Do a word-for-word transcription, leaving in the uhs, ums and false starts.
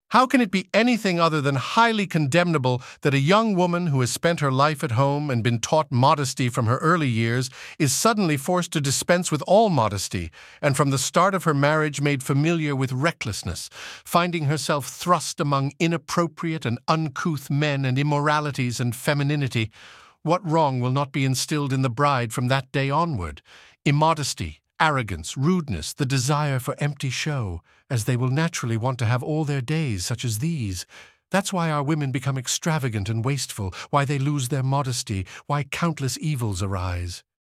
How can it be anything other than highly condemnable that a young woman who has spent her life at home and been taught modesty from her early years is suddenly forced to dispense with all modesty, and from the start of her marriage made familiar with recklessness, finding herself thrust among inappropriate and uncouth men and immoralities and femininity? What wrong will not be instilled in the bride from that day onward? Immodesty, arrogance, rudeness, the desire for empty show, as they will naturally want to have all their days such as these. That's why our women become extravagant and wasteful, why they lose their modesty, why countless evils arise.